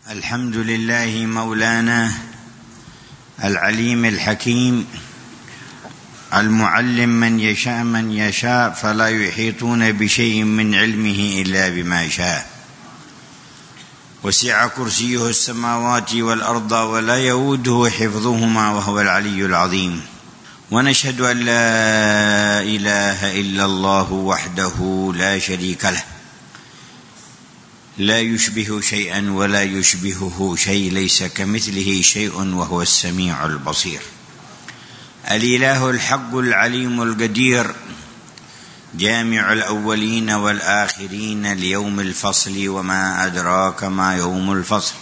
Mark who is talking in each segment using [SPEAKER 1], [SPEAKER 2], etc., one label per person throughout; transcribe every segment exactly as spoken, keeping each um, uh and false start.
[SPEAKER 1] الحمد لله مولانا العليم الحكيم المعلم من يشاء من يشاء فلا يحيطون بشيء من علمه إلا بما شاء، وسع كرسيه السماوات والأرض ولا يؤوده حفظهما وهو العلي العظيم. ونشهد أن لا إله إلا الله وحده لا شريك له، لا يشبه شيئا ولا يشبهه شيء، ليس كمثله شيء وهو السميع البصير. الإله الحق العليم القدير، جامع الأولين والآخرين ليوم الفصل، وما أدراك ما يوم الفصل.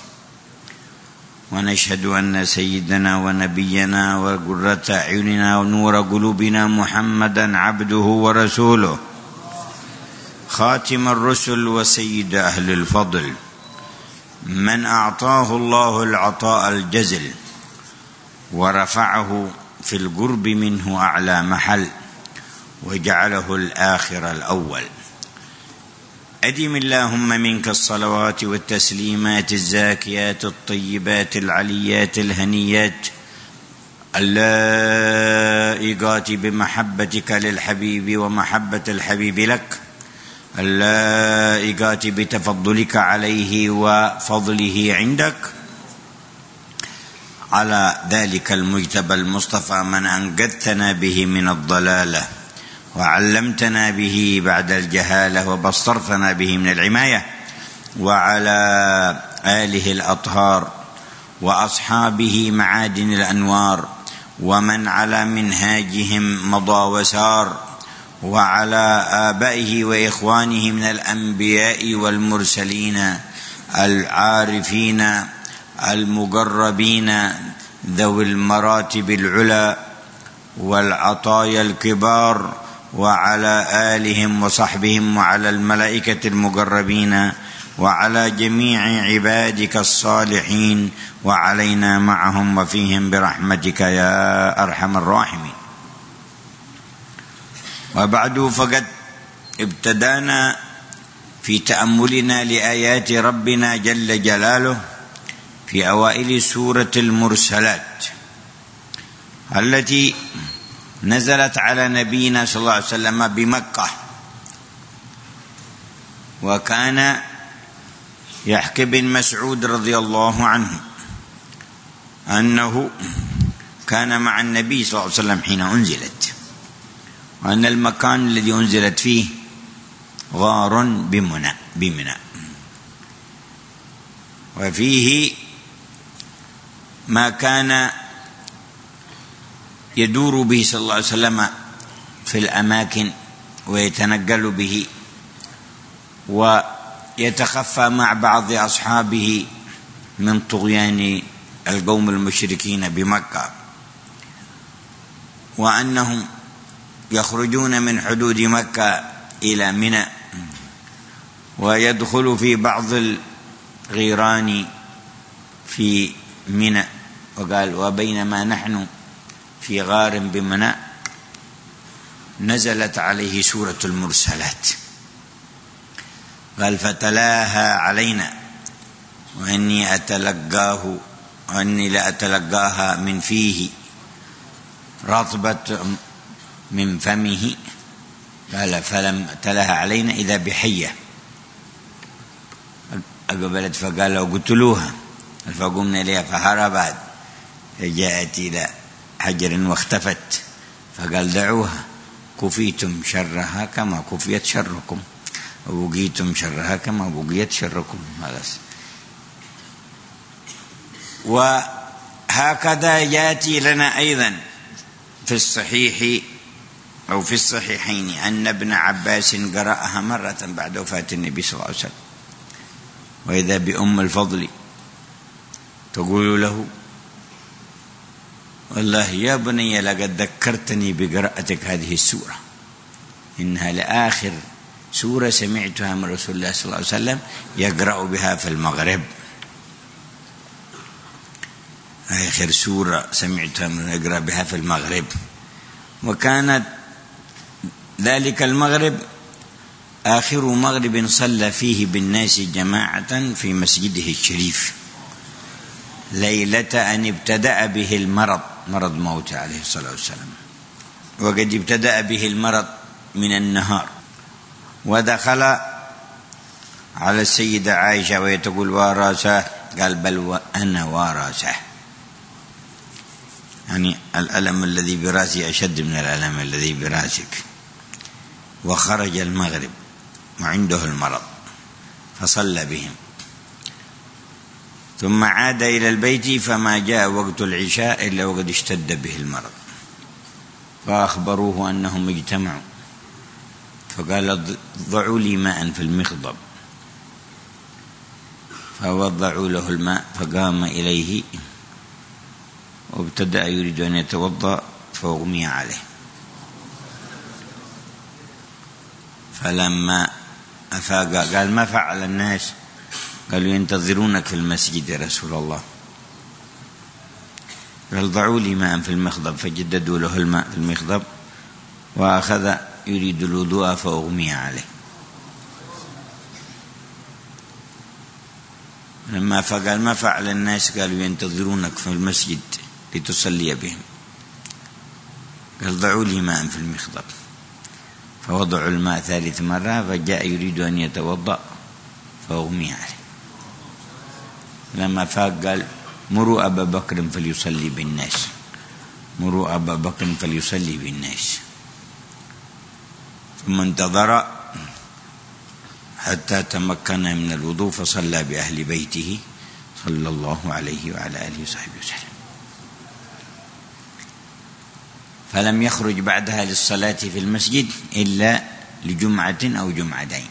[SPEAKER 1] ونشهد أن سيدنا ونبينا وقرة أعيننا ونور قلوبنا محمدا عبده ورسوله، خاتم الرسل وسيد أهل الفضل، من أعطاه الله العطاء الجزل ورفعه في القرب منه أعلى محل، وجعله الآخر الأول. أدم اللهم منك الصلوات والتسليمات الزاكيات الطيبات العليات الهنيات اللائقات بمحبتك للحبيب ومحبة الحبيب لك، اللائقات بتفضلك عليه وفضله عندك، على ذلك المجتبى المصطفى من أنقذتنا به من الضلالة وعلمتنا به بعد الجهالة وبصرتنا به من العماية، وعلى آله الأطهار وأصحابه معادن الأنوار ومن على منهاجهم مضى وسار، وعلى آبائه وإخوانه من الأنبياء والمرسلين العارفين المقربين ذوي المراتب العلى والعطايا الكبار، وعلى آلهم وصحبهم، وعلى الملائكة المقربين، وعلى جميع عبادك الصالحين، وعلينا معهم وفيهم برحمتك يا أرحم الراحمين. وبعد، فقد ابتدأنا في تأملنا لآيات ربنا جل جلاله في أوائل سورة المرسلات التي نزلت على نبينا صلى الله عليه وسلم بمكة. وكان يحكي ابن مسعود رضي الله عنه أنه كان مع النبي صلى الله عليه وسلم حين أنزلت، وأن المكان الذي أنزلت فيه غار بمنى بمنى وفيه ما كان يدور به صلى الله عليه وسلم في الأماكن ويتنقل به ويتخفى مع بعض أصحابه من طغيان القوم المشركين بمكة، وأنهم يخرجون من حدود مكة إلى منى ويدخل في بعض الغيران في منى. وقال: وبينما نحن في غار بمنى نزلت عليه سورة المرسلات. قال: فتلاها علينا وإني أتلقاه وإني لأتلقاها من فيه رطبة من فمه. قال: فلم تلاها علينا إذا بحية أقبلت، فقال: لو قتلوها. فقمنا إليها فهربت، جاءت إلى حجر واختفت، فقال: دعوها، كفيتم شرها كما كفيت شركم، وبقيتم شرها كما بقيت شركم. وهكذا يأتي لنا أيضا في الصحيح أو في الصحيحين أن ابن عباس قرأها مرة بعد وفاة النبي صلى الله عليه وسلم، وإذا بأم الفضل تقول له: والله يا بني لقد ذكرتني بقراءتك هذه السورة، إنها لآخر سورة سمعتها من رسول الله صلى الله عليه وسلم يقرأ بها في المغرب، آخر سورة سمعتها من يقرأ بها في المغرب. وكانت ذلك المغرب آخر مغرب صلى فيه بالناس جماعة في مسجده الشريف، ليلة أن ابتدأ به المرض، مرض موته عليه الصلاة والسلام، وقد ابتدأ به المرض من النهار، ودخل على السيدة عائشة وهي تقول وراسه، قال بل وأنا وراسه، يعني الألم الذي براسي أشد من الألم الذي براسك. وخرج المغرب وعنده المرض فصلى بهم، ثم عاد إلى البيت فما جاء وقت العشاء إلا وقد اشتد به المرض، فأخبروه أنهم اجتمعوا، فقال ضعوا لي ماء في المخضب، فوضعوا له الماء فقام إليه وابتدأ يريد أن يتوضأ فأغمي عليه، فلما أفاق قال ما فعل الناس؟ قالوا ينتظرونك في المسجد يا رسول الله. قال ضعوا لي ماء في المخضب، فجددوا له الماء في المخضب وأخذ يريد الوضوء فأغمي عليه. لما فقال ما فعل الناس؟ قالوا ينتظرونك في المسجد لتصلي بهم. قال ضعوا لي ماء في المخضب، فوضعوا الماء ثالث مرة، فجاء يريد أن يتوضأ فأغمي عليه. لما فاق قال مروا أبا بكر فليصلي بالناس، مروا أبا بكر فليصلي بالناس. ثم انتظر حتى تمكن من الوضوء فصلى بأهل بيته صلى الله عليه وعلى آله وصحبه وسلم. فلم يخرج بعدها للصلاة في المسجد إلا لجمعة أو جمعتين،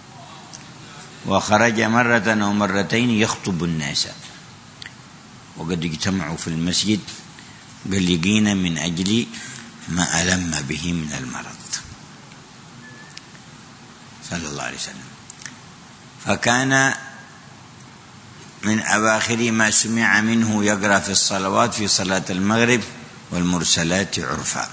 [SPEAKER 1] وخرج مرة أو مرتين يخطب الناس، وقد اجتمعوا في المسجد قلقين من أجل ما ألم به من المرض صلى الله عليه وسلم. فكان من أواخر ما سمع منه يقرأ في الصلوات في صلاة المغرب والمرسلات عرفا.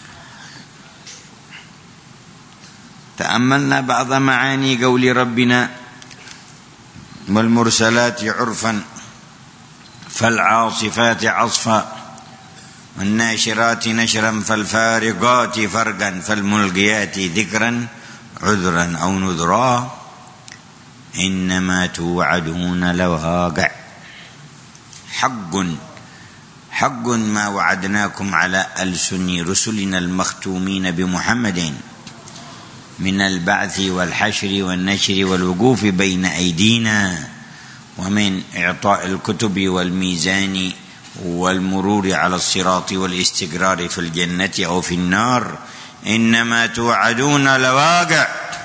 [SPEAKER 1] تأملنا بعض معاني قول ربنا والمرسلات عرفا فالعاصفات عصفا والناشرات نشرا فالفارقات فرقا فالملقيات ذكرا عذرا أو نذرا إنما توعدون لواقع حق حق ما وعدناكم على ألسن رسلنا المختومين بمحمد من البعث والحشر والنشر والوقوف بين أيدينا ومن إعطاء الكتب والميزان والمرور على الصراط والاستقرار في الجنة أو في النار. إنما توعدون لواقع،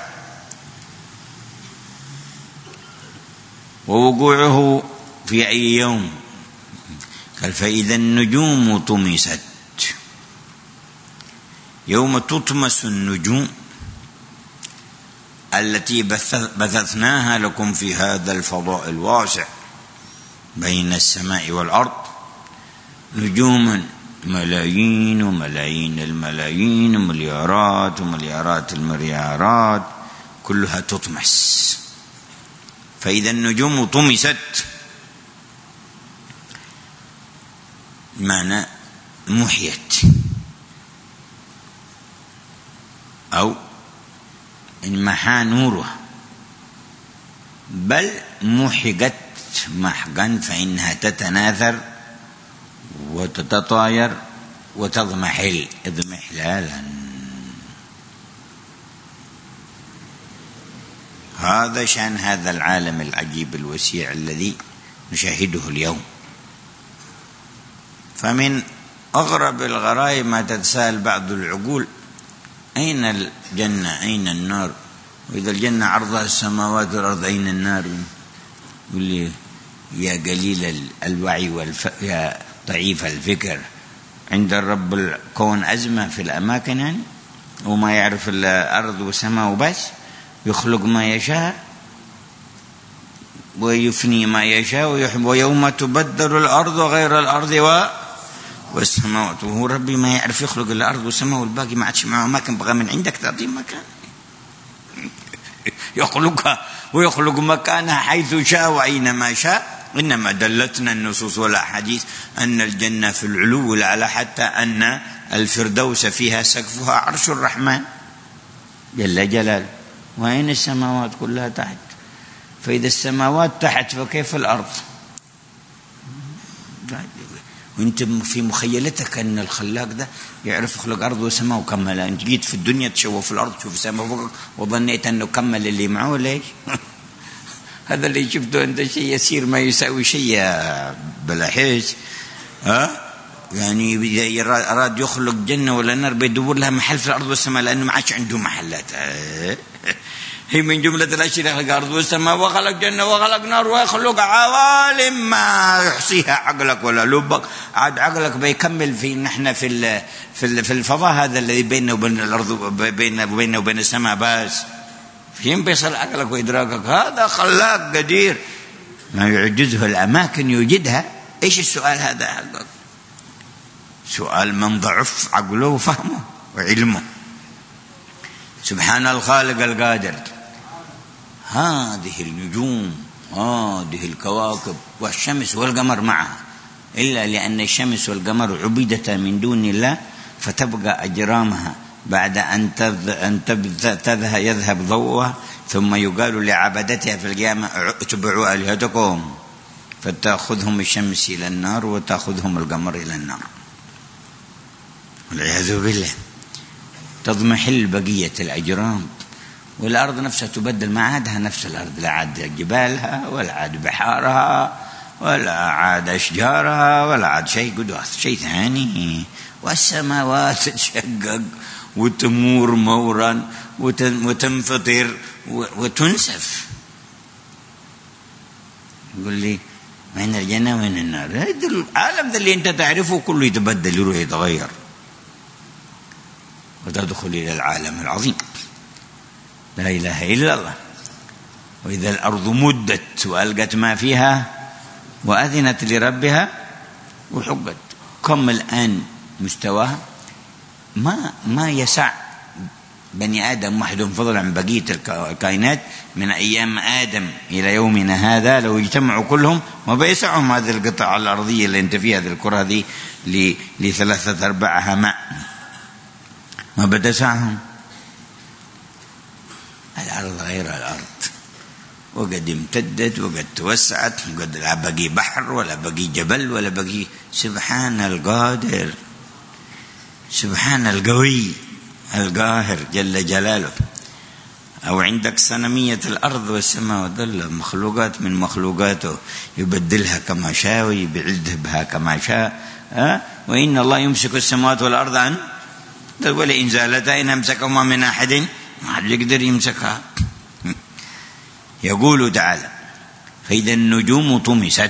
[SPEAKER 1] ووقوعه في أي يوم؟ قال فإذا النجوم طمست، يوم تطمس النجوم التي بثثناها لكم في هذا الفضاء الواسع بين السماء والأرض، نجوم ملايين وملايين الملايين ومليارات ومليارات المليارات كلها تطمس. فإذا النجوم طمست معنى محيت أو انمحى نورها، بل محقت محقا فإنها تتناثر وتتطاير وتضمحل اضمحلالا. هذا شأن هذا العالم العجيب الوسيع الذي نشاهده اليوم. فمن أغرب الغرائب ما تتساءل بعض العقول أين الجنة أين النار؟ وإذا الجنة عرضها السماوات والأرض أين النار؟ يقول لي يا قليل الوعي والف... يا ضعيف الفكر، عند الرب الكون أزمة في الأماكن يعني، وما يعرف الأرض والسماء وبس، يخلق ما يشاء ويفني ما يشاء ويحب، ويوم تبدل الأرض غير الأرض و والسماوات، وهو ربي ما يعرف يخلق الأرض والسماء والباقي ما عادش معه أماكن، بغى من عندك تعطيه مكان يخلقها ويخلق مكانها حيث شاء وأينما شاء إنما دلتنا النصوص والأحاديث أن الجنة في العلو الأعلى، حتى أن الفردوس فيها سقفها عرش الرحمن جل جلاله، وأين السماوات كلها تحت. فإذا السماوات تحت فكيف الأرض؟ وانت في مخيلتك ان الخلاق ده يعرف يخلق ارض وسماء وكملها. انت جيت في الدنيا تشوف في الارض تشوف السماء فوقك وظنيت انه كمل اللي معه. ليش؟ هذا اللي شفته انت شيء يسير ما يساوي شيء يا بلاحيش. ها يعني اذا اراد يخلق جنه ولا نار بيدور لها محل في الارض والسماء، لانه ما عادش عنده محلات. هي من جملة الأشياء خلق الأرض والسماء وخلق جنة وخلق نار ويخلق عوالم ما يحصيها عقلك ولا لبك. عاد عقلك بيكمل في نحن في في الفضاء هذا الذي بيننا وبين الأرض، بيننا وبيننا وبين السماء بس. فين بيصل عقلك وإدراكك؟ هذا خلاق قدير ما يعجزه الأماكن يوجدها. إيش السؤال هذا حقك؟ سؤال من ضعف عقله وفهمه وعلمه. سبحان الخالق القادر. هذه النجوم هذه الكواكب والشمس والقمر معها، إلا لأن الشمس والقمر عبدتا من دون الله، فتبقى أجرامها بعد أن تذهب يذهب ضوءها، ثم يقال لعبدتها في القيامة اتبعوا آلهتكم، فتأخذهم الشمس إلى النار وتأخذهم القمر إلى النار والعياذ بالله. تضمحل بقية الأجرام، والأرض نفسها تبدل، ما عادها نفس الأرض، لا عاد جبالها ولا عاد بحارها ولا عاد أشجارها ولا عاد شيء قدوس، شيء ثاني. والسماوات تتشقق وتمور مورا وتنفطر وتنسف. يقول لي وين الجنة وين النار؟ العالم ذا اللي أنت تعرفه كله يتبدل يروح يتغير وتدخل إلى العالم العظيم لا إله إلا الله. وإذا الأرض مدت وألقت ما فيها وأذنت لربها وحقت. كم الآن مستواها؟ ما ما يسع بني آدم وحدهم فضلا عن بقية الكائنات من أيام آدم إلى يومنا هذا. لو اجتمعوا كلهم ما بيسعهم هذه القطعة الأرضية اللي انت فيها، هذه الكرة هذه لثلاثة أرباعها ماء، ما بتسعهم. الأرض غير الأرض، وقد امتدت وقد توسعت، وقد لا بقي بحر ولا بقي جبل ولا بقي. سبحان القادر، سبحان القوي القاهر جل جلاله. أو عندك صنمية الأرض والسماء وظل مخلوقات من مخلوقاته يبدلها كما شاء ويبعدها بها كما شاء. أه؟ وإن الله يمسك السماوات والأرض عن ولئن زالتا إن أمسكهما من أحد ما حد يقدر يمسكها. يقول تعالى فإذا النجوم طمست.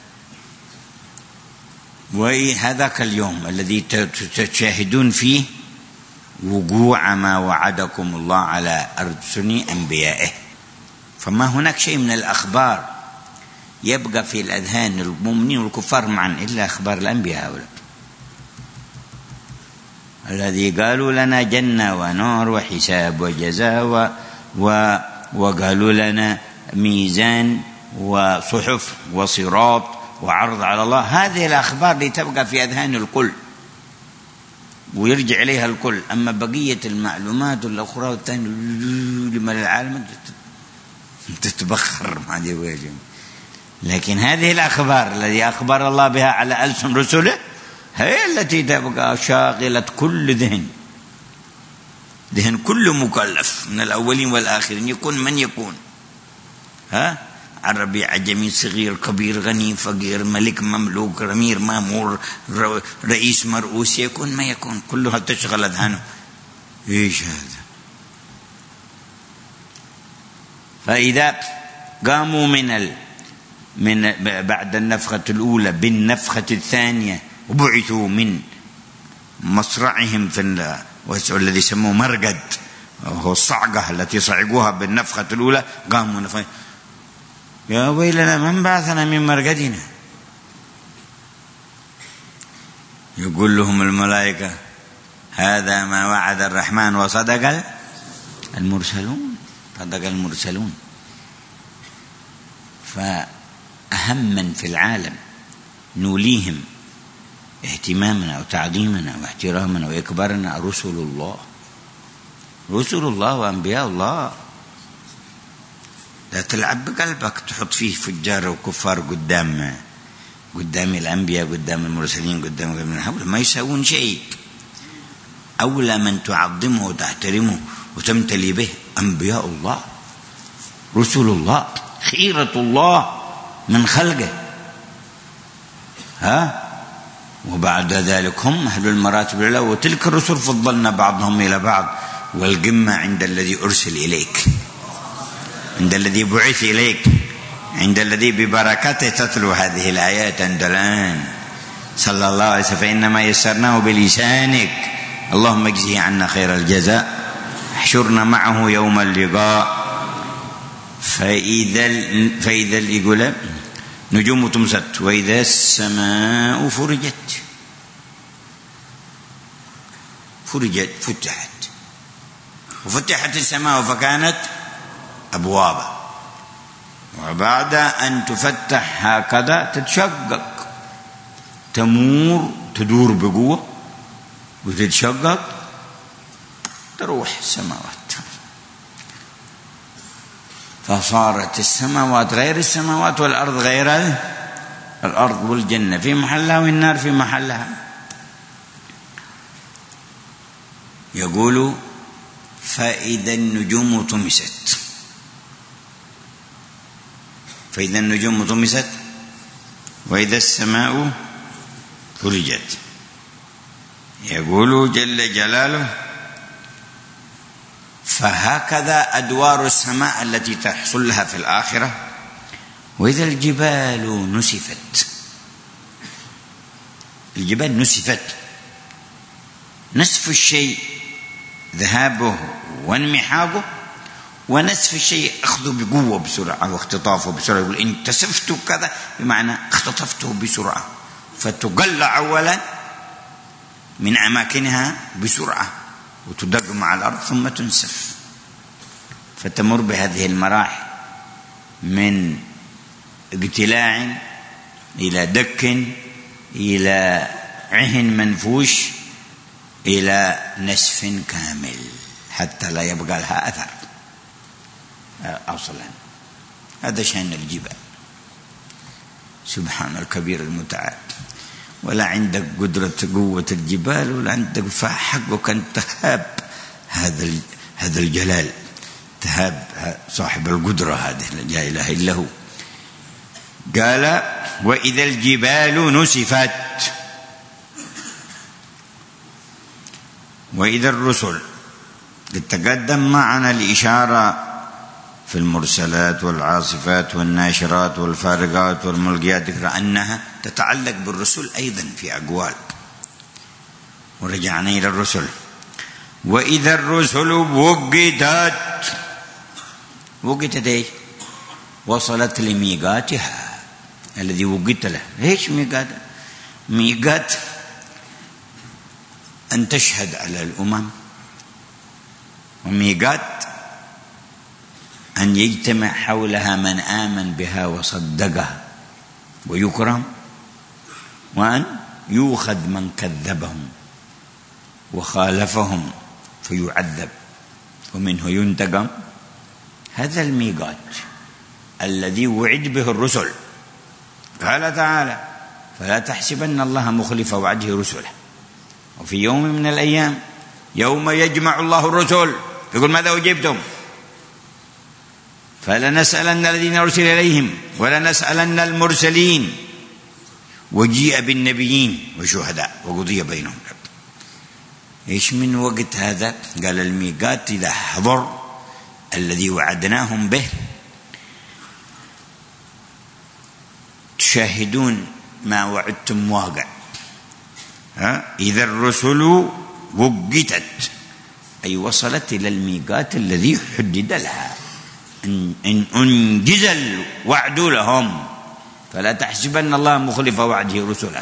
[SPEAKER 1] وهذاك اليوم الذي تشاهدون فيه وقوع ما وعدكم الله على أرسل أنبيائه. فما هناك شيء من الأخبار يبقى في الأذهان المؤمنين والكفار معا إلا أخبار الأنبياء هؤلاء الذي قالوا لنا جنة ونور وحساب وجزاء و... و... وقالوا لنا ميزان وصحف وصراط وعرض على الله. هذه الأخبار اللي تبقى في أذهان الكل ويرجع إليها الكل. أما بقية المعلومات الأخرى والثانية لما العالم تتبخر ما دي وجه. لكن هذه الأخبار التي أخبر الله بها على ألسن رسله هي التي تبقى شاغلة كل ذهن، ذهن كل مكلف من الأولين والآخرين، يكون من يكون، ها عربي عجمي صغير كبير غني فقير ملك مملوك أمير مامور رئيس مرؤوس، يكون ما يكون كلها تشغل أذهانه. إيش هذا؟ فإذا قاموا من ال من بعد النفخة الأولى بالنفخة الثانية وبعثوا من مصرعهم في الذي يسموه مرقد، وهو الصعقة التي صعقوها بالنفخة الأولى، قاموا نفخ يا ويلنا من بعثنا من مرقدنا. يقول لهم الملائكة هذا ما وعد الرحمن وصدق المرسلون، صدق المرسلون. أهم من في العالم نوليهم اهتمامنا وتعظيمنا واحترامنا وإكبارنا رسل الله، رسل الله وأنبياء الله. لا تلعب بقلبك تحط فيه فجار وكفار قدام قدام الأنبياء، قدام المرسلين، قدام من حول ما يسوون شيء. أولى من تعظمه وتحترمه وتمتلي به أنبياء الله، رسل الله، خيرة الله من خلقه. ها وبعد ذلك هم أهل المراتب الأولى، وتلك الرسل فضلنا بعضهم إلى بعض، والقمة عند الذي أرسل إليك، عند الذي بعث إليك، عند الذي ببركته تتلو هذه الآيات أنت الآن صلى الله عليه وسلم، فإنما يسرناه بلسانك. اللهم اجزه عنا خير الجزاء، احشرنا معه يوم اللقاء. فإذا فإذا يقول نجوم تمست، وإذا السماء فرجت، فرجت فتحت، وفتحت السماء فكانت أبوابا، وبعد أن تفتح هكذا تتشقق، تمور تدور بقوة وتتشقق، تروح السماوات، فصارت السماوات غير السماوات والأرض غير الأرض، والجنة في محلها والنار في محلها. يقول فإذا النجوم طمست، فإذا النجوم طمست وإذا السماء فرجت. يقول جل جلاله فهكذا أدوار السماء التي تحصل لها في الآخرة. وإذا الجبال نسفت، الجبال نسفت، نسف الشيء ذهابه وانمحاقه، ونسف الشيء أخذه بقوة بسرعة واختطافه بسرعة. يقول إن تسفت كذا بمعنى اختطفته بسرعة، فتقلع أولا من أماكنها بسرعة وتدق مع الأرض ثم تنسف، فتمر بهذه المراحل من اقتلاع إلى دك إلى عهن منفوش إلى نسف كامل حتى لا يبقى لها أثر أصلا. هذا شأن الجبال. سبحان الكبير المتعال. ولا عندك قدرة قوة الجبال، ولا عندك حقك أن تهاب هذا هذا الجلال، تهاب صاحب القدرة هذه لا إله إلا هو. قال وإذا الجبال نسفت، وإذا الرسل. تقدم معنا الإشارة في المرسلات والعاصفات والناشرات والفارقات والملقيات أنها تتعلق بالرسل أيضا في أقوال، ورجعنا إلى الرسل. وإذا الرسل وقتت، وقتت إيش؟ وصلت لميقاتها الذي وقت له. إيش ميقات؟ ميقات أن تشهد على الأمم، وميقات أن يجتمع حولها من آمن بها وصدقها ويكرم، وأن يؤخذ من كذبهم وخالفهم فيعذب ومنه ينتقم. هذا الميقات الذي وعد به الرسل. قال تعالى فلا تحسبن الله مخلف وعده رسله، وفي يوم من الأيام يوم يجمع الله الرسل يقول ماذا أجبتم؟ فلنسألن الذين أرسل إليهم ولنسألن المرسلين، وجيء بالنبيين وشهداء وقضي بينهم. إيش من وقت هذا؟ قال الميقات إذا حضر الذي وعدناهم به تشاهدون ما وعدتم واقع. ها؟ إذا الرسل وقتت أي وصلت إلى الميقات الذي حدد لها، إن أنجز الوعد لهم فلا تحسبن الله مخلف وعده رسله،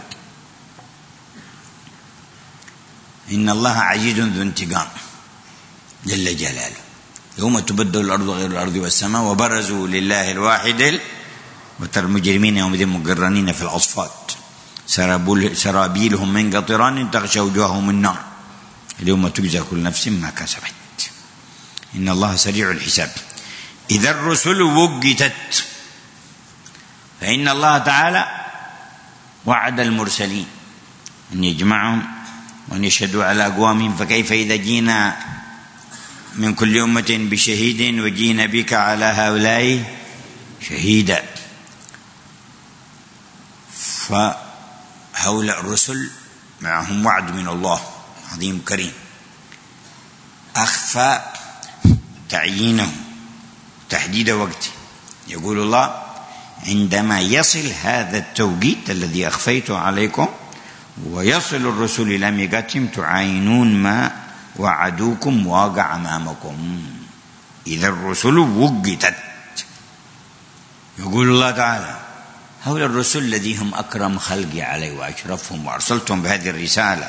[SPEAKER 1] إن الله عزيز ذو انتقام جل جلاله. يوم تبدل الأرض غير الأرض والسماء وبرزوا لله الواحد وترى المجرمين يومئذ مقرنين في الأصفاد سرابيلهم من قطران تغشى وجوههم النار اليوم تجزى كل نفس ما كسبت إن الله سريع الحساب. إذا الرسل وقتت، فإن الله تعالى وعد المرسلين أن يجمعهم وأن يشهدوا على أقوامهم، فكيف إذا جينا من كل أمة بشهيد وجينا بك على هؤلاء شهيدا. فهؤلاء الرسل معهم وعد من الله عظيم كريم، أخفى تعيينه تحديد وقته. يقول الله: عندما يصل هذا التوقيت الذي أخفيته عليكم ويصل الرسل إلى ميقاتهم تعاينون ما وعدوكم واقع أمامكم. إذا الرسل وقتت. يقول الله تعالى: هؤلاء الرسل الذين هم أكرم خلقي علي وأشرفهم وأرسلتهم بهذه الرسالة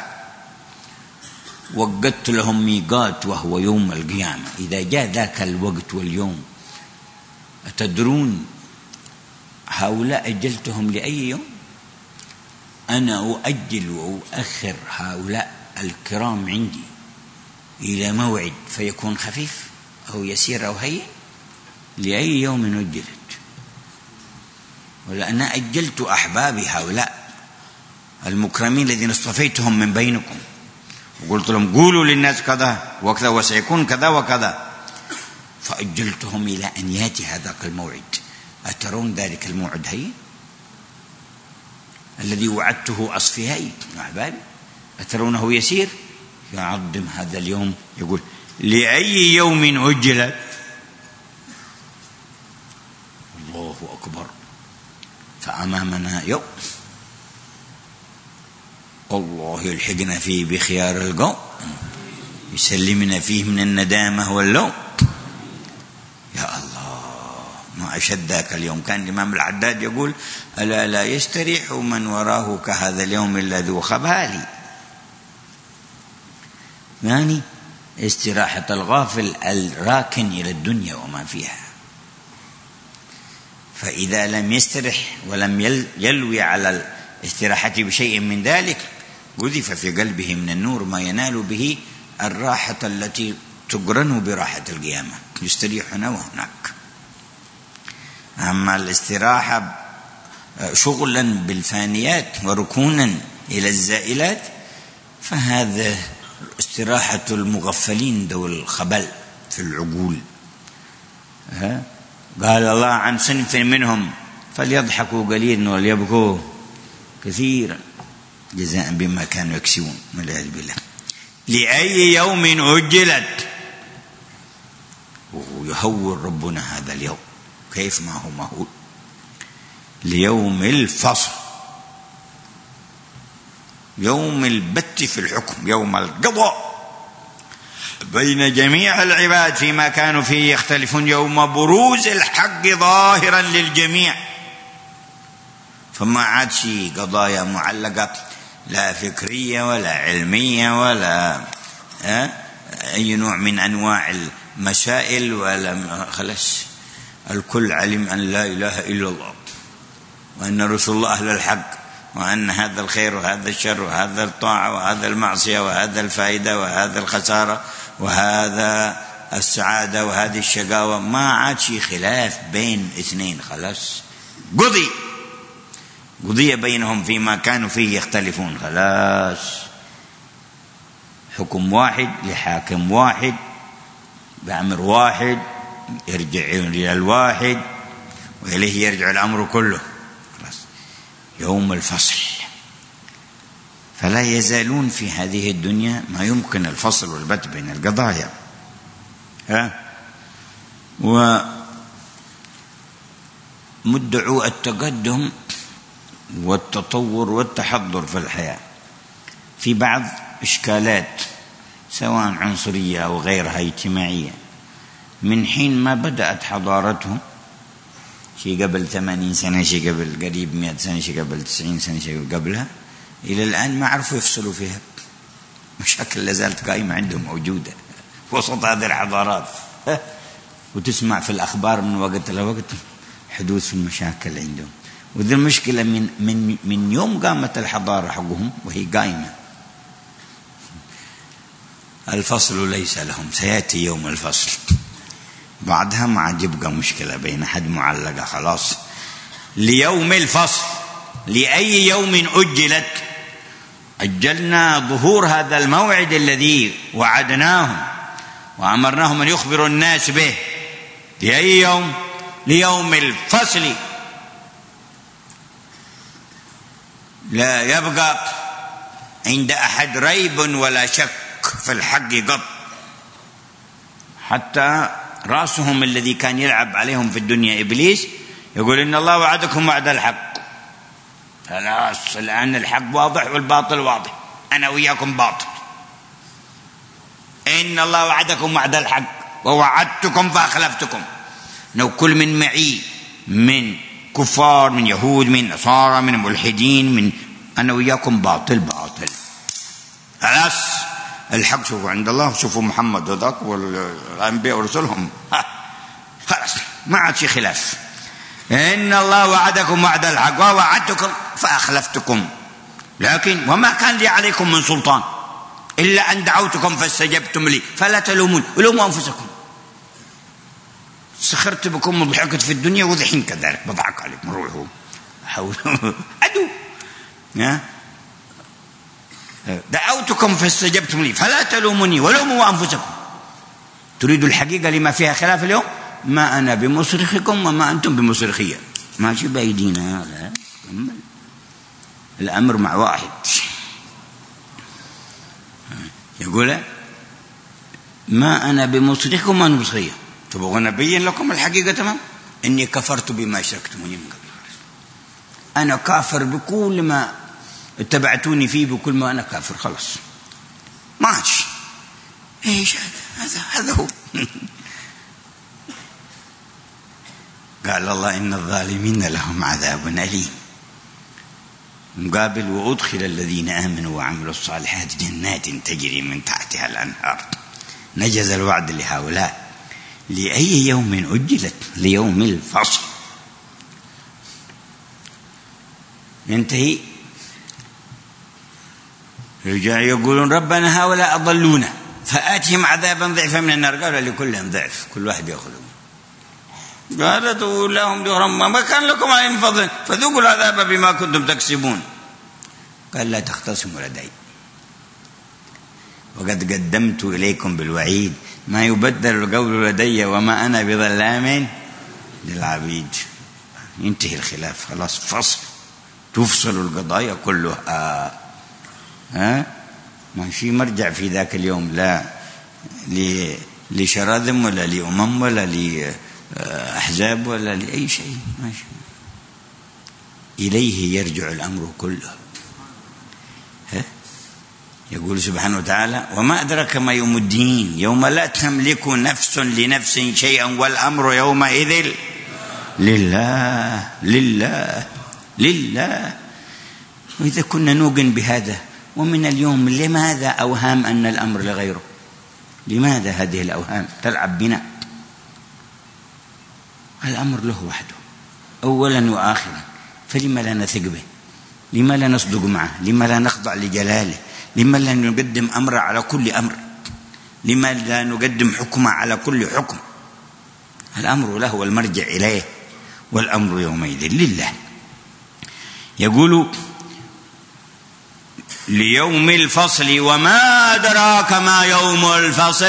[SPEAKER 1] وقدت لهم ميقات وهو يوم القيامة. إذا جاء ذاك الوقت واليوم أتدرون هؤلاء أجلتهم لأي يوم؟ أنا أؤجل وأؤخر هؤلاء الكرام عندي إلى موعد فيكون خفيف أو يسير أو هين. لأي يوم أجلت؟ ولأنا أجلت أحبابي هؤلاء المكرمين الذين اصطفيتهم من بينكم وقلت لهم قولوا للناس كذا وكذا وسيكون كذا وكذا، فأجلتهم إلى أن يأتي هذا الموعد. أترون ذلك الموعد هين الذي وعدته أصفيائي أحبابي؟ أترونه يسير؟ يعظم هذا اليوم. يقول: لأي يوم أجلت؟ الله أكبر. فأمامنا يوم الله يلحقنا فيه بخيار القوم يسلمنا فيه من الندامة واللوم. يا الله ما أشد ذاك اليوم. كان الإمام العداد يقول: ألا لا يستريح من وراه كهذا اليوم إلا ذو خبال. يعني استراحة الغافل الراكن إلى الدنيا وما فيها. فإذا لم يسترح ولم يلوي على الاستراحة بشيء من ذلك قذف في قلبه من النور ما ينال به الراحة التي تقرن براحة القيامة، يستريح هنا وهناك. أما الاستراحة شغلا بالفانيات وركونا إلى الزائلات فهذا استراحة المغفلين ذو الخبل في العقول. ها؟ قال الله عن صنف منهم: فليضحكوا قليلا وليبكوا كثيرا جزاء بما كانوا يكسبون. والعياذ بالله. لأي يوم أجلت؟ ويهول ربنا هذا اليوم. كيف ما هو مهول؟ ليوم الفصل، يوم البت في الحكم، يوم القضاء بين جميع العباد فيما كانوا فيه يختلفون، يوم بروز الحق ظاهرا للجميع. فما عاد شيء قضايا معلقة لا فكرية ولا علمية ولا أي نوع من أنواع المسائل ولا خلاص. الكل علم أن لا إله إلا الله وأن رسول الله أهل الحق وأن هذا الخير وهذا الشر وهذا الطاعة وهذا المعصية وهذا الفائدة وهذا الخسارة وهذا السعادة وهذه الشقاوة. ما عاد شيء خلاف بين اثنين، خلاص قضي قضي بينهم فيما كانوا فيه يختلفون. خلاص حكم واحد لحاكم واحد بأمر واحد يرجع إلى الواحد وإليه يرجع الأمر كله. خلاص يوم الفصل. فلا يزالون في هذه الدنيا ما يمكن الفصل والبت بين القضايا. ها ومدعوا التقدم والتطور والتحضر في الحياة في بعض إشكالات سواء عنصرية أو غيرها اجتماعية من حين ما بدأت حضارتهم، شيء قبل ثمانين سنة، شيء قبل قريب مئة سنة، شيء قبل تسعين سنة، شيء قبلها، إلى الآن ما عرفوا يفصلوا فيها. مشاكل لازالت قائمة عندهم موجودة وسط هذه الحضارات. وتسمع في الأخبار من وقت لوقت حدوث المشاكل عندهم. وذي المشكلة من, من, من يوم قامت الحضارة حقهم وهي قائمة. الفصل ليس لهم، سيأتي يوم الفصل، بعدها ما عاد يبقى مشكلة بين حد معلقة خلاص. ليوم الفصل، لأي يوم أجلت؟ أجلنا ظهور هذا الموعد الذي وعدناهم وأمرناهم أن يخبروا الناس به. لأي يوم؟ ليوم الفصل. لا يبقى عند أحد ريب ولا شك في الحق قط، حتى رأسهم الذي كان يلعب عليهم في الدنيا إبليس يقول إن الله وعدكم وعد الحق. خلاص الآن الحق واضح والباطل واضح، أنا وياكم باطل. إن الله وعدكم وعد الحق ووعدتكم فأخلفتكم. لو كل من معي من كفار، من يهود، من نصارى، من ملحدين، من أنا وياكم باطل باطل. خلاص الحق شوفوا عند الله، شوفوا محمد وذاك والأنبياء ورسلهم، خلاص ما عاد شي خلاف. إن الله وعدكم وعد الحق ووعدتكم فأخلفتكم، لكن وما كان لي عليكم من سلطان إلا أن دعوتكم فاستجبتم لي فلا تلومون ولوموا أنفسكم. سخرت بكم وضحكت في الدنيا وذحين كذلك بضحك عليكم، روحوا عدو. دعوتكم فاستجبتم لي فلا تلوموني ولوموا أنفسكم. تريد الحقيقة لما فيها خلاف اليوم؟ ما أنا بمصرخكم وما أنتم بمصرخية، ماشي بأيدينا. لا، الأمر مع واحد. يقول ما أنا بمصرخكم وما أنا بمصرخية. تبغون أبين لكم الحقيقة تمام؟ إني كفرت بما أشركتموني من قبل. أنا كافر بكل ما اتبعتوني فيه، بكل ما أنا كافر، خلاص ماشي. إيش هذا؟ هذا هو. قال الله إن الظالمين لهم عذاب أليم. مقابل وأدخل الذين آمنوا وعملوا الصالحات جنات تجري من تحتها الأنهار. نجز الوعد لهؤلاء. لأي يوم أجلت؟ ليوم الفصل. ينتهي رجع يقولون ربنا هؤلاء أضلونا فآتهم عذابا ضعفا من النار. قال لكلهم ضعف، كل واحد يأخذه. قالوا لهم دهرهم ما كان لكم عليهم فضل فذوقوا العذاب بما كنتم تكسبون. قال لا تختصموا لدي وقد قدمت إليكم بالوعيد ما يبدل القول لدي وما أنا بظلام للعبيد. ينتهي الخلاف خلاص، فصل، تفصل القضايا كلها. آه. ها ماشي مرجع في ذاك اليوم، لا لشراذم ولا لأمم ولا لأحزاب ولا لأي شيء، ماشي. إليه يرجع الأمر كله. ها؟ يقول سبحانه وتعالى وما أدرك ما يوم الدين يوم لا تملك نفس لنفس شيئا والأمر يومئذ لله لله لله. وإذا كنا نوقن بهذا ومن اليوم لماذا أوهام أن الأمر لغيره؟ لماذا هذه الأوهام تلعب بنا؟ الأمر له وحده أولا وآخرا، فلما لا نثق به؟ لما لا نصدق معه؟ لما لا نخضع لجلاله؟ لما لا نقدم أمر على كل أمر؟ لما لا نقدم حكم على كل حكم؟ الأمر له والمرجع إليه، والأمر يومئذ لله. يقول ليوم الفصل وما أدراك ما يوم الفصل.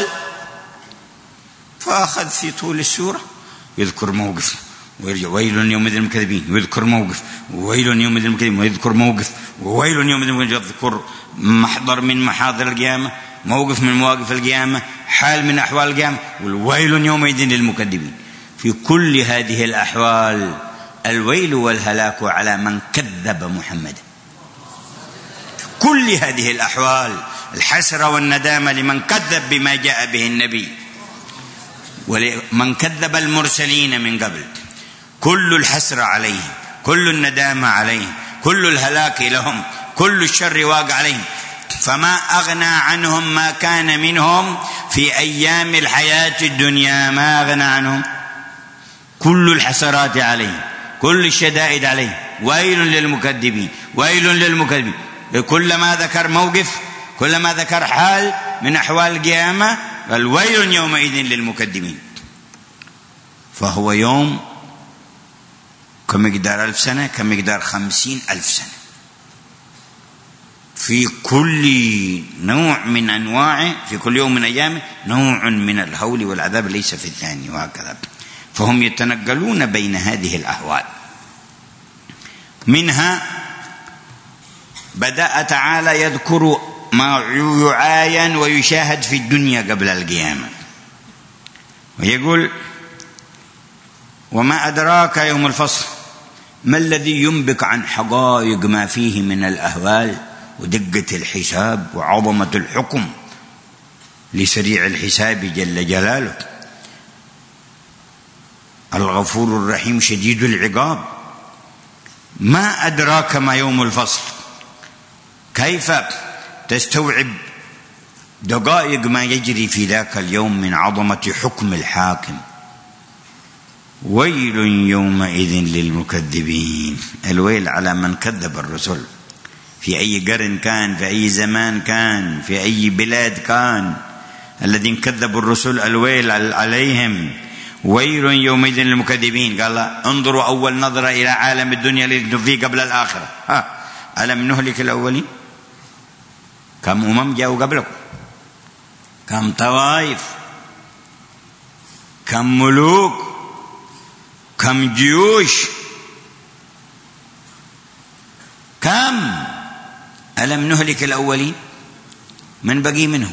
[SPEAKER 1] فأخذ في طول السورة يذكر موقف ويرجع ويل يومئذ للمكذبين، ويذكر موقف وويل يومئذ للمكذبين، ويذكر موقف وويل يومئذ للمكذبين، يذكر محضر من محاضر القيامة، موقف من مواقف القيامة، حال من أحوال القيامة، والويل يومئذ للمكذبين. في كل هذه الأحوال الويل والهلاك على من كذب محمدا. كل هذه الأحوال الحسرة والندامة لمن كذب بما جاء به النبي ولمن كذب المرسلين من قبل. كل الحسرة عليهم، كل الندامة عليهم، كل الهلاك لهم، كل الشر واقع عليهم. فما أغنى عنهم ما كان منهم في أيام الحياة الدنيا. ما أغنى عنهم كل الحسرات عليهم، كل الشدائد عليهم، ويل للمكذبين ويل للمكذبين. كلما ذكر موقف، كلما ذكر حال من أحوال القيامة قال ويل يومئذ للمكذبين. فهو يوم كمقدار ألف سنة، كمقدار خمسين ألف سنة، في كل نوع من أنواعه، في كل يوم من أيامه نوع من الهول والعذاب ليس في الثاني، وهكذا. فهم يتنقلون بين هذه الأهوال. منها بدأ تعالى يذكر ما يعاين ويشاهد في الدنيا قبل القيامة، ويقول وما أدراك يوم الفصل، ما الذي ينبك عن حقائق ما فيه من الأهوال ودقة الحساب وعظمة الحكم لسريع الحساب جل جلاله، الغفور الرحيم شديد العقاب. ما أدراك ما يوم الفصل، كيف تستوعب دقائق ما يجري في ذاك اليوم من عظمة حكم الحاكم. ويل يومئذ للمكذبين، الويل على من كذب الرسل في أي قرن كان، في أي زمان كان، في أي بلاد كان، الذين كذبوا الرسل الويل عليهم. ويل يومئذ للمكذبين. قال انظروا أول نظرة إلى عالم الدنيا الذي فيه قبل الآخرة. ها ألم نهلك الأولين؟ كم أمم جاءوا قبلكم، كم طوائف، كم ملوك، كم جيوش، كم. ألم نهلك الأولين؟ من بقي منهم؟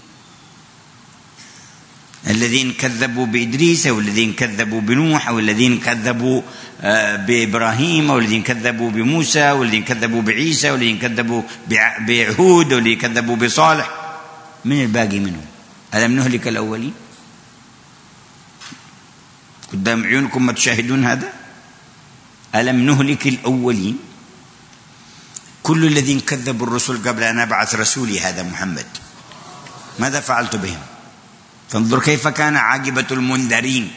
[SPEAKER 1] الذين كذبوا بإدريس، والذين كذبوا بنوح، والذين كذبوا بإبراهيم، والذين كذبوا بموسى، والذين كذبوا بعيسى، والذين كذبوا بعهود، والذين كذبوا بصالح. من الباقي منهم؟ ألم نهلك الأولين؟ قدام عيونكم ما تشاهدون هذا. ألم نهلك الأولين؟ كل الذين كذبوا الرسل قبل أن أبعث رسولي هذا محمد، ماذا فعلت بهم؟ فانظر كيف كان عاقبة المنذرين.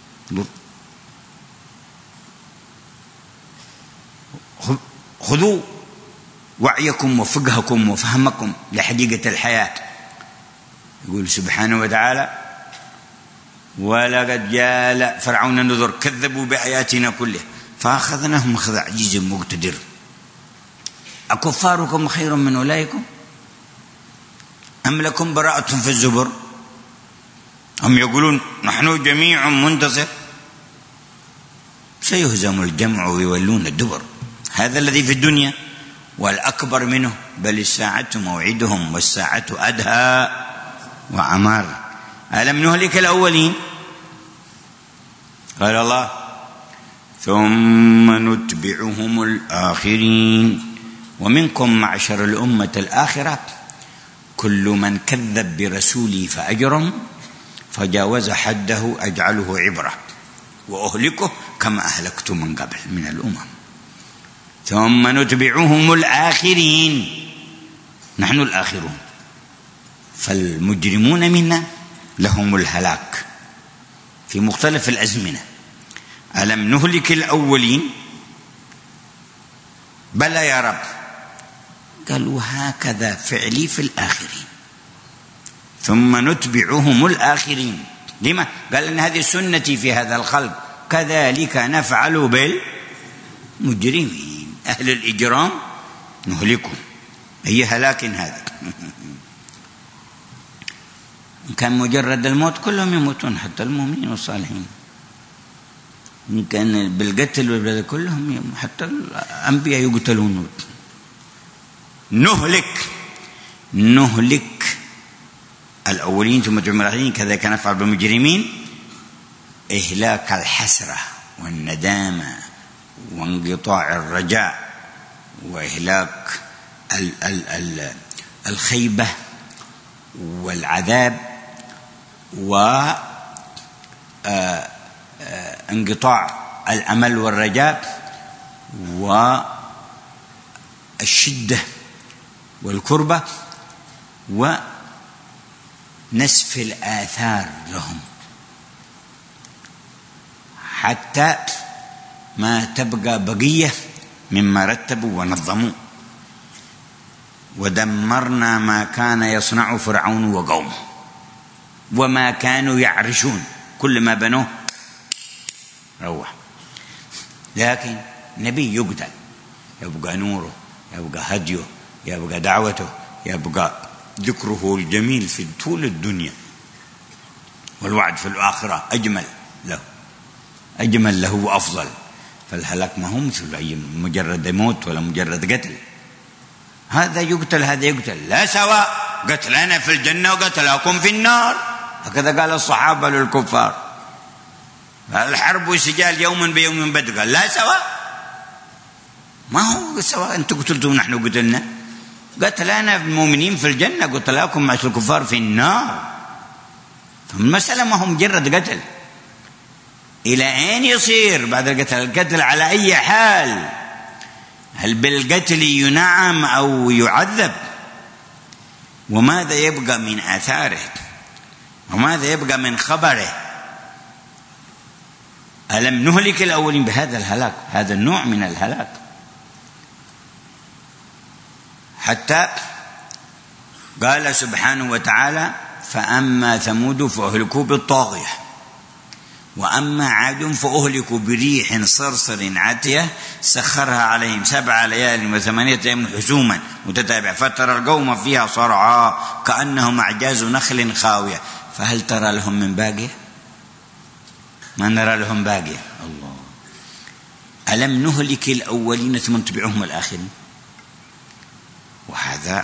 [SPEAKER 1] خذوا وعيكم وفقهكم وفهمكم لحقيقة الحياة. يقول سبحانه وتعالى ولقد جاء فرعون النذر كذبوا بآياتنا كلها فأخذناهم أخذ عزيز مقتدر. أكفاركم خير من أولئكم أم لكم براءة في الزبر هم يقولون نحن جميع منتصر سيهزم الجمع ويولون الدبر. هذا الذي في الدنيا والأكبر منه، بل الساعة موعدهم والساعة أدهى وأمر. ألم نهلك الأولين؟ قال الله ثم نتبعهم الآخرين ومنكم معشر الأمة الآخرة كل من كذب برسولي فأجرم فجاوز حده أجعله عبرة وأهلكه كما أهلكت من قبل من الأمم. ثم نتبعهم الآخرين، نحن الآخرون، فالمجرمون منا لهم الهلاك في مختلف الأزمنة. ألم نهلك الأولين؟ بلى يا رب. قال وهكذا فعلي في الآخرين ثم نتبعهم الآخرين. لما؟ قال إن هذه سنتي في هذا الخلق كذلك نفعل بالمجرمين. أهل الإجرام نهلكهم، أي هلاك هذا. كان مجرد الموت كلهم يموتون حتى المؤمنين والصالحين، إن كان بالقتل كلهم حتى الأنبياء يقتلون. نهلك نهلك الأولين ثم نتبعهم الآخرين كذلك نفعل بالمجرمين. إهلاك الحسرة والندامة وانقطاع الرجاء وإهلاك ال ال ال الخيبة والعذاب وانقطاع الأمل والرجاء والشدة والكربة ونسف الآثار لهم حتى ما تبقى بقية مما رتبوا ونظموا. ودمرنا ما كان يصنع فرعون وقومه وما كانوا يعرشون، كل ما بنوه روح. لكن نبي يقتل، يبقى نوره، يبقى هديه، يبقى دعوته، يبقى ذكره الجميل في طول الدنيا، والوعد في الآخرة أجمل له، أجمل له وأفضل. فالهلاك ما هو مثل أي مجرد موت ولا مجرد قتل. هذا يقتل هذا يقتل، لا سواء، قتلنا في الجنة وقتلكم في النار، هكذا قال الصحابة للكفار. الحرب والسجال يوما بيوم بدر، قال لا سواء، ما هو سواء، أنتم قتلتم ونحن قتلنا، قتلنا المؤمنين في الجنة، قتلاكم مع الكفار في النار. فالمسألة ما هو مجرد قتل. إلى أين يصير بعد القتل؟ القتل على أي حال؟ هل بالقتل ينعم أو يعذب؟ وماذا يبقى من آثاره؟ وماذا يبقى من خبره؟ ألم نهلك الأولين بهذا الهلاك، هذا النوع من الهلاك؟ حتى قال سبحانه وتعالى: فأما ثمود فأهلكوا بالطاغية، وأما عاد فأهلكوا بريح صرصر عاتية سخرها عليهم سبع ليال وثمانية أيام حسوما متتابعة فترى القوم فيها صرعى كأنهم أعجاز نخل خاوية فهل ترى لهم من باقية؟ ما نرى لهم باقية. الله. ألم نهلك الأولين ثم نتبعهم الآخرين؟ وهذا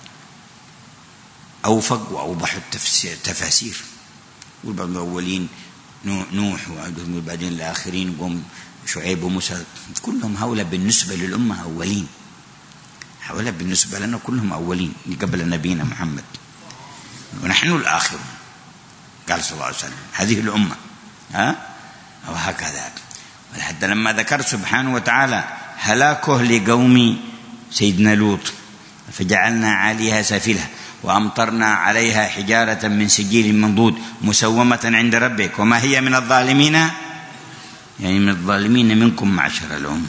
[SPEAKER 1] أوفق وأوضح التفاسير. والبعض الأولين نوح وعدهم، وبعدين الآخرين قوم شعيب وموسى، كلهم هؤلاء بالنسبة للأمة أولين، هؤلاء بالنسبة لنا كلهم أولين قبل نبينا محمد، ونحن الآخرون. قال صلى الله عليه وسلم هذه الأمة، ها وهكذا. ولحتى لما ذكر سبحانه وتعالى هلاكه لقوم سيدنا لوط: فجعلنا عليها سافلها وأمطرنا عليها حجارة من سجيل منضود مسومة عند ربك وما هي من الظالمين، يعني من الظالمين منكم معشر الأمة.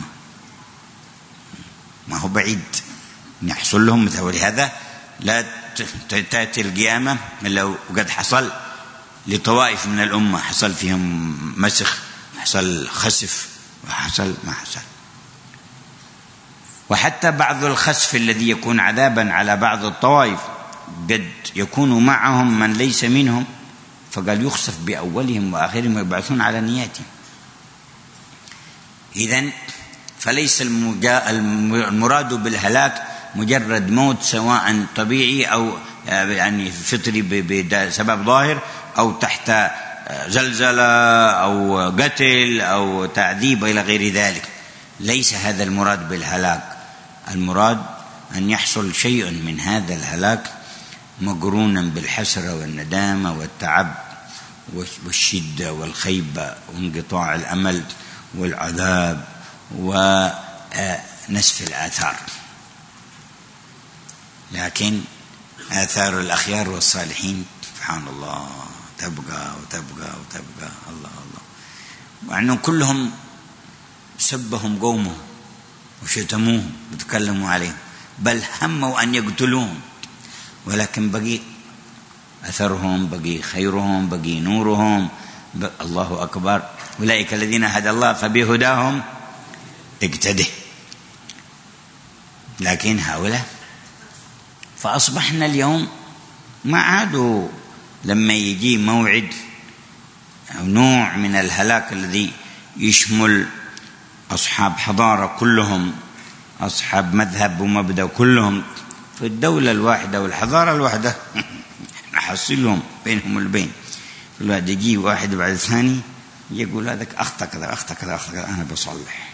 [SPEAKER 1] ما هو بعيد يحصل لهم مثل. ولهذا لا تأتي القيامة إلا وقد حصل لطوائف من الأمة، حصل فيهم مسخ، حصل خسف، وحصل ما حصل. وحتى بعض الخسف الذي يكون عذابا على بعض الطوائف قد يكون معهم من ليس منهم، فقال يخسف بأولهم وآخرهم ويبعثون على نياتهم. إذن فليس المراد بالهلاك مجرد موت سواء طبيعي أو يعني فطري بسبب ظاهر أو تحت زلزلة أو قتل أو تعذيب إلى غير ذلك. ليس هذا المراد بالهلاك. المراد أن يحصل شيء من هذا الهلاك مقرونا بالحسرة والندامة والتعب والشدة والخيبة وانقطاع الأمل والعذاب ونسف الآثار. لكن آثار الأخيار والصالحين سبحان الله تبقى وتبقى وتبقى. الله الله. وأنهم كلهم سبهم قومه وشتموهم وتكلموا عليهم، بل هموا أن يقتلوهم، ولكن بقي أثرهم، بقي خيرهم، بقي نورهم. بقي الله أكبر. أولئك الذين هدى الله فبهداهم اقتده. لكن هؤلاء فأصبحنا اليوم ما عادوا لما يجي موعد أو نوع من الهلاك الذي يشمل أصحاب حضارة كلهم، أصحاب مذهب ومبدأ كلهم في الدولة الواحدة والحضارة الواحدة نحصلهم بينهم البين. كل واحد يجي واحد بعد الثاني يقول هذاك أخطأ كذا أخطأ كذا أخطأ كذا، أنا بصلح.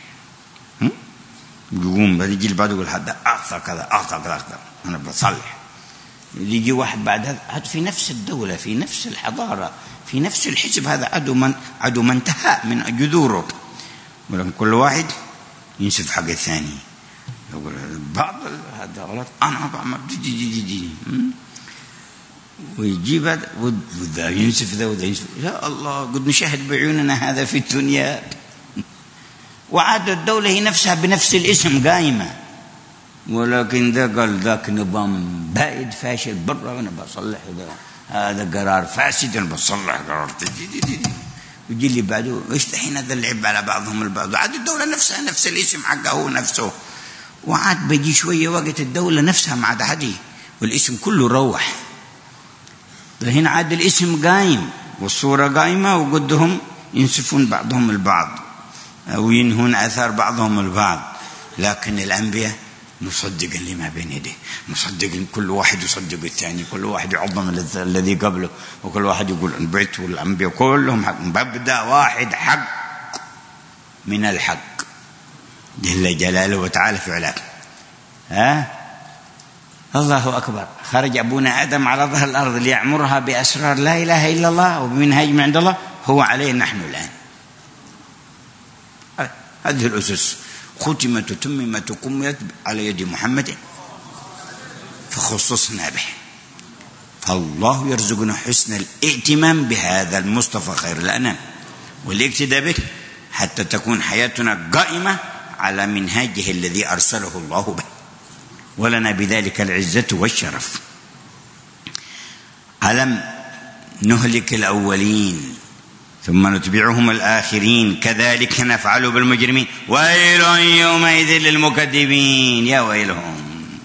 [SPEAKER 1] يقوم بعد يجي بعده يقول هذا أخطأ كذا أخطأ كذا أخطأ أنا بصلح. يجي واحد بعد هذا، هذا في نفس الدولة في نفس الحضارة في نفس الحزب، هذا عدو من عدو من انتهى من جذوره، ولكن كل واحد ينسف حق الثاني. يقول بعض هذا غلط أنا بعمل دي دي دي دي. ويجيب هذا وذا ينسف ذا وذا ينسف. يا الله، قد نشاهد بعيوننا هذا في الدنيا. وعاد الدولة هي نفسها بنفس الاسم قائمة، ولكن ذا قال ذاك نظام بائد فاشل برا وأنا بصلح، هذا قرار فاسد أنا بصلح قرار تجديد. ويجي اللي بعده يستحين هذا اللعب على بعضهم البعض. وعاد الدولة نفسها نفس الاسم حقه هو نفسه. وعاد بيجي شوية وقت الدولة نفسها ما عاد عادي والاسم كله روح. هنا عاد الاسم قايم والصورة قايمة وقدهم ينسفون بعضهم البعض أو ينهون أثار بعضهم البعض. لكن الأنبياء مصدقا لما بين يديه، مصدقا كل واحد يصدق الثاني، كل واحد يعظم الذي قبله، وكل واحد يقول البيت والأنبياء كلهم حق. مبدأ واحد حق من الحق جل جلاله وتعالى في علاه. ها الله أكبر. خرج أبونا آدم على ظهر الأرض ليعمرها بأسرار لا إله إلا الله وبمنهاج من عند الله. هو عليه نحن الآن. هذه الأسس ختمت وتممت وكملت على يد محمد فخصصنا به. فالله يرزقنا حسن الائتمام بهذا المصطفى خير الأنام والاقتداء به حتى تكون حياتنا قائمة على منهاجه الذي أرسله الله به، ولنا بذلك العزة والشرف. ألم نهلك الأولين ثم نتبعهم الآخرين كذلك نفعل بالمجرمين ويل يومئذ للمكذبين. يا ويلهم.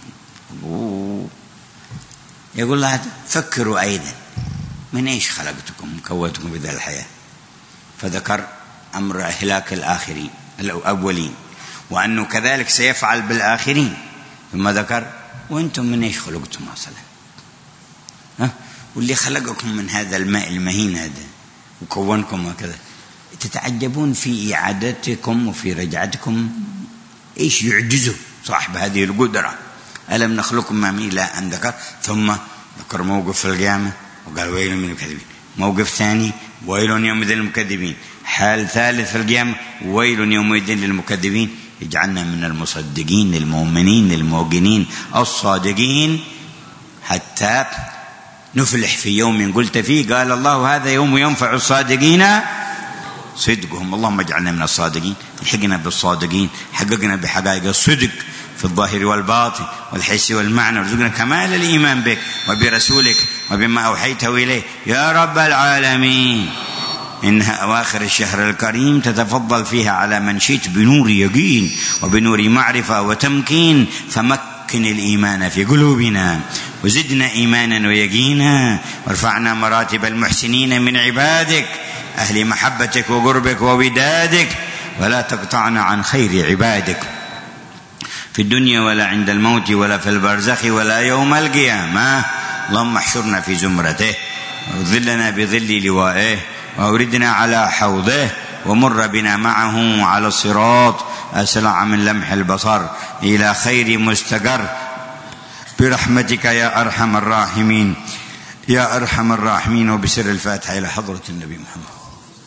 [SPEAKER 1] يقول الله فكروا أيضا من إيش خلقتكم كوتكم بذا الحياة، فذكر أمر إهلاك الآخرين الأولين وأنه كذلك سيفعل بالآخرين، ثم ذكر وأنتم من إيش خلقتم أصلا. ها؟ واللي خلقكم من هذا الماء المهين هذا وكونكم وكذا، تتعجبون في إعادتكم وفي رجعتكم إيش يعجزه صاحب هذه القدرة. ألم نخلقكم من ماء إلى أن ذكر، ثم ذكر موقف في القيامة وقال ويل من المكذبين. موقف ثاني ويل يومئذ للمكذبين. حال ثالث في القيامة ويل يومئذ للمكذبين. اجعلنا من المصدقين المؤمنين الموقنين الصادقين حتى نفلح في يوم قلت فيه قال الله هذا يوم ينفع الصادقين صدقهم. اللهم اجعلنا من الصادقين، الحقنا بالصادقين، حققنا بحقائق الصدق في الظاهر والباطن والحس والمعنى، وارزقنا كمال الإيمان بك وبرسولك وبما أوحيته إليه يا رب العالمين. إنها أواخر الشهر الكريم تتفضل فيها على من شئت بنور يقين وبنور معرفة وتمكين، فمكن الإيمان في قلوبنا وزدنا إيمانا ويقينا، وارفعنا مراتب المحسنين من عبادك أهل محبتك وقربك وودادك، ولا تقطعنا عن خير عبادك في الدنيا ولا عند الموت ولا في البرزخ ولا يوم القيامة. اللهم احشرنا في زمرته وظلنا بظل لوائه وأوردنا على حوضه ومر بنا معه على الصراط أسرع من لمح البصر إلى خير مستقر برحمتك يا أرحم الراحمين يا أرحم الراحمين. وبسر الفاتحة إلى حضرة النبي محمد.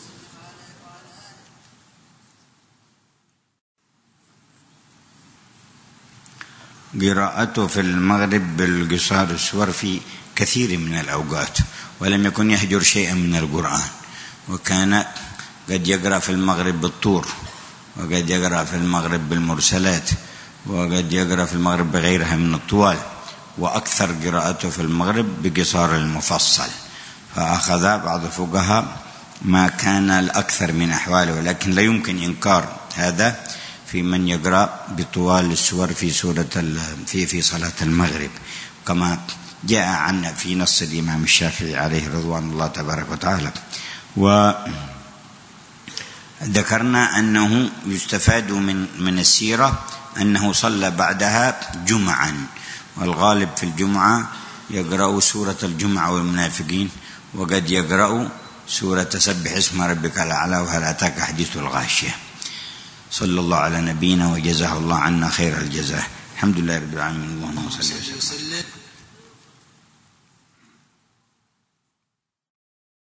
[SPEAKER 1] قراءته في المغرب بالقصار السور في كثير من الأوقات، ولم يكن يهجر شيئا من القرآن، وكان قد يقرأ في المغرب بالطور، وقد يقرأ في المغرب بالمرسلات، وقد يقرأ في المغرب بغيرها من الطوال، وأكثر قراءته في المغرب بقصار المفصل. فأخذ بعض الفقهاء ما كان الأكثر من أحواله، ولكن لا يمكن إنكار هذا في من يقرأ بطوال السور في سورة في في صلاة المغرب، كما جاء عنا في نص الإمام الشافعي عليه رضوان الله تبارك وتعالى. وذكرنا أنه يستفاد من من السيرة أنه صلى بعدها جمعا، والغالب في الجمعة يقرأ سورة الجمعة والمنافقين، وقد يقرأ سورة سبح اسم ربك الأعلى وهل أتاك حديث الغاشية. صلى الله على نبينا وجزاه الله عنا خير الجزاء. الحمد لله رب العالمين. اللهم صل وسلم.